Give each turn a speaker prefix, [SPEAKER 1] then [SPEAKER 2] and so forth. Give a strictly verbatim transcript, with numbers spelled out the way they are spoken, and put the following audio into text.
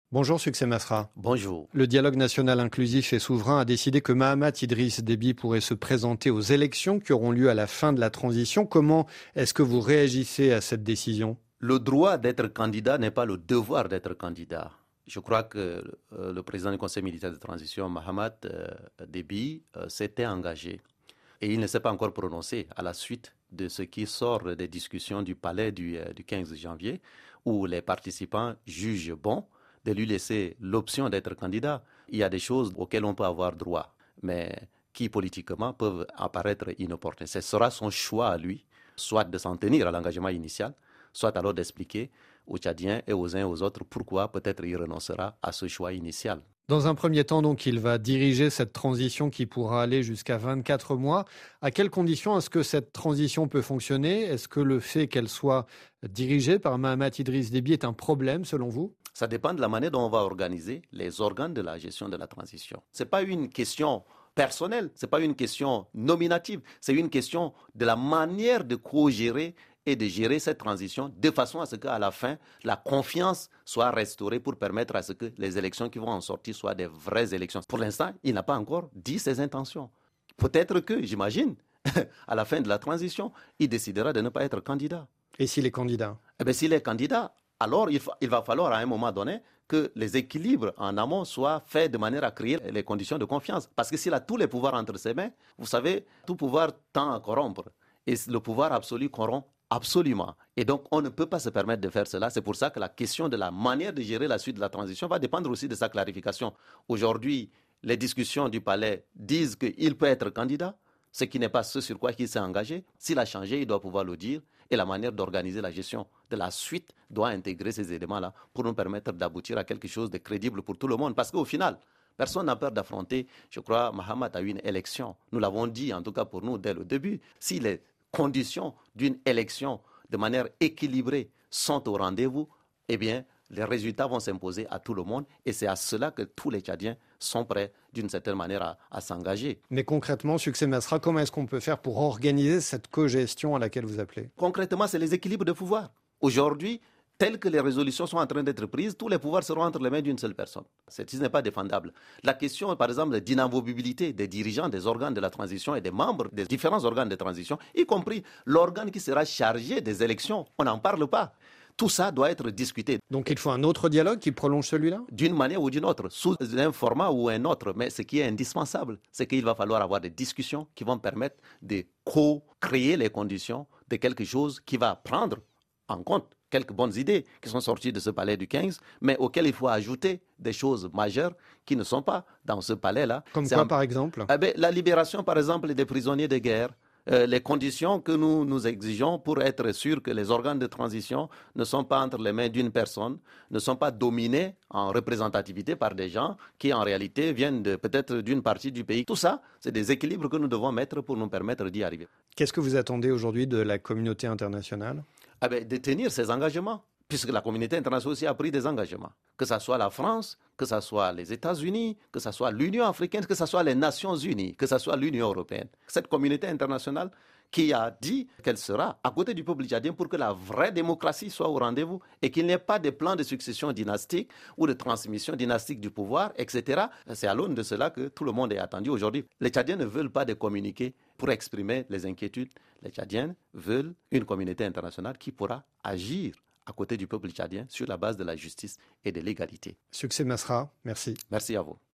[SPEAKER 1] Bonjour Succès Masra.
[SPEAKER 2] Bonjour.
[SPEAKER 1] Le dialogue national inclusif et souverain a décidé que Mahamat Idriss Déby pourrait se présenter aux élections qui auront lieu à la fin de la transition. Comment est-ce que vous réagissez à cette décision ?
[SPEAKER 2] Le droit d'être candidat n'est pas le devoir d'être candidat. Je crois que euh, le président du Conseil militaire de transition, Mahamat euh, Déby, euh, s'était engagé. Et il ne s'est pas encore prononcé à la suite de ce qui sort des discussions du palais du, euh, du quinze janvier, où les participants jugent bon de lui laisser l'option d'être candidat. Il y a des choses auxquelles on peut avoir droit, mais qui politiquement peuvent apparaître inopportunes. Ce sera son choix à lui, soit de s'en tenir à l'engagement initial, soit alors d'expliquer aux Tchadiens et aux uns et aux autres pourquoi peut-être il renoncera à ce choix initial.
[SPEAKER 1] Dans un premier temps, donc, il va diriger cette transition qui pourra aller jusqu'à vingt-quatre mois. À quelles conditions est-ce que cette transition peut fonctionner ? Est-ce que le fait qu'elle soit dirigée par Mahamat Idriss Déby est un problème selon vous ?
[SPEAKER 2] Ça dépend de la manière dont on va organiser les organes de la gestion de la transition. Ce n'est pas une question personnelle, ce n'est pas une question nominative, c'est une question de la manière de co-gérer et de gérer cette transition de façon à ce qu'à la fin, la confiance soit restaurée pour permettre à ce que les élections qui vont en sortir soient des vraies élections. Pour l'instant, il n'a pas encore dit ses intentions. Peut-être que, j'imagine, à la fin de la transition, il décidera de ne pas être candidat.
[SPEAKER 1] Et s'il est candidat ?
[SPEAKER 2] Eh bien, s'il est candidat, alors il, fa- il va falloir à un moment donné que les équilibres en amont soient faits de manière à créer les conditions de confiance. Parce que s'il a tous les pouvoirs entre ses mains, vous savez, tout pouvoir tend à corrompre. Et le pouvoir absolu corrompt absolument. Et donc, on ne peut pas se permettre de faire cela. C'est pour ça que la question de la manière de gérer la suite de la transition va dépendre aussi de sa clarification. Aujourd'hui, les discussions du palais disent qu'il peut être candidat, ce qui n'est pas ce sur quoi il s'est engagé. S'il a changé, il doit pouvoir le dire. Et la manière d'organiser la gestion de la suite doit intégrer ces éléments-là pour nous permettre d'aboutir à quelque chose de crédible pour tout le monde. Parce qu'au final, personne n'a peur d'affronter. Je crois Mahamat a eu une élection. Nous l'avons dit, en tout cas pour nous, dès le début. Si les conditions d'une élection de manière équilibrée sont au rendez-vous, eh bien, les résultats vont s'imposer à tout le monde et c'est à cela que tous les Tchadiens sont prêts d'une certaine manière à, à s'engager.
[SPEAKER 1] Mais concrètement, Succès Masra, comment est-ce qu'on peut faire pour organiser cette co-gestion à laquelle vous appelez ?
[SPEAKER 2] Concrètement, c'est les équilibres de pouvoir. Aujourd'hui, telles que les résolutions sont en train d'être prises, tous les pouvoirs seront entre les mains d'une seule personne. Ce n'est pas défendable. La question, par exemple, d'inamovibilité des dirigeants des organes de la transition et des membres des différents organes de transition, y compris l'organe qui sera chargé des élections, on n'en parle pas. Tout ça doit être discuté.
[SPEAKER 1] Donc il faut un autre dialogue qui prolonge celui-là ?
[SPEAKER 2] D'une manière ou d'une autre, sous un format ou un autre. Mais ce qui est indispensable, c'est qu'il va falloir avoir des discussions qui vont permettre de co-créer les conditions de quelque chose qui va prendre en compte quelques bonnes idées qui sont sorties de ce palais du quinze, mais auxquelles il faut ajouter des choses majeures qui ne sont pas dans ce palais-là.
[SPEAKER 1] Comme
[SPEAKER 2] C'est
[SPEAKER 1] quoi,
[SPEAKER 2] un...
[SPEAKER 1] par exemple ?
[SPEAKER 2] eh bien, la libération, par exemple, des prisonniers de guerre. Euh, les conditions que nous nous exigeons pour être sûr que les organes de transition ne sont pas entre les mains d'une personne, ne sont pas dominés en représentativité par des gens qui en réalité viennent de, peut-être d'une partie du pays. Tout ça, c'est des équilibres que nous devons mettre pour nous permettre d'y arriver.
[SPEAKER 1] Qu'est-ce que vous attendez aujourd'hui de la communauté internationale ?
[SPEAKER 2] Ah ben, de tenir ses engagements, puisque la communauté internationale aussi a pris des engagements. Que ce soit la France, que ce soit les États-Unis, que ce soit l'Union africaine, que ce soit les Nations unies, que ce soit l'Union européenne. Cette communauté internationale qui a dit qu'elle sera à côté du peuple tchadien pour que la vraie démocratie soit au rendez-vous et qu'il n'y ait pas de plan de succession dynastique ou de transmission dynastique du pouvoir, et cetera. C'est à l'aune de cela que tout le monde est attendu aujourd'hui. Les Tchadiens ne veulent pas de communiqués pour exprimer les inquiétudes. Les Tchadiens veulent une communauté internationale qui pourra agir à côté du peuple tchadien sur la base de la justice et de l'égalité.
[SPEAKER 1] Succès Masra, merci.
[SPEAKER 2] Merci à vous.